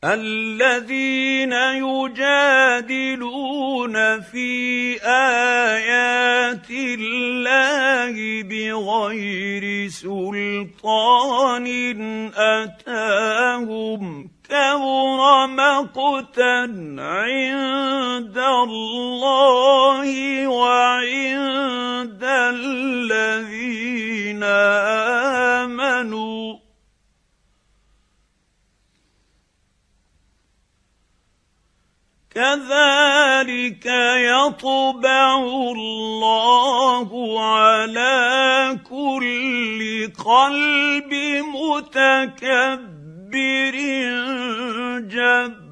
الذين يجادلون في آيات الله بغير سلطان أتاهم كبر مقتا عند الله وعند الذين آمنوا كذلك يطبع الله على كل قلب متكبر جبار.